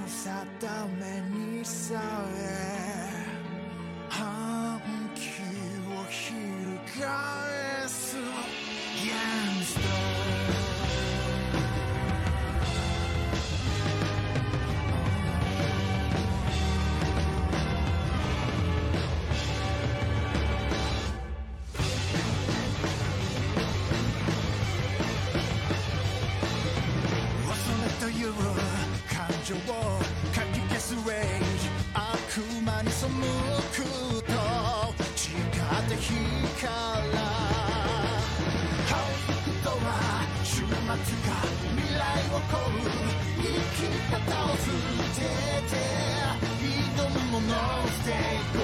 定めにさえ反旗を翻す Gangsterという感情をかき消すレイジ悪魔に背くと違って光ら幸福とは終末か未来を超う生き方を捨てて挑むものを捨ていく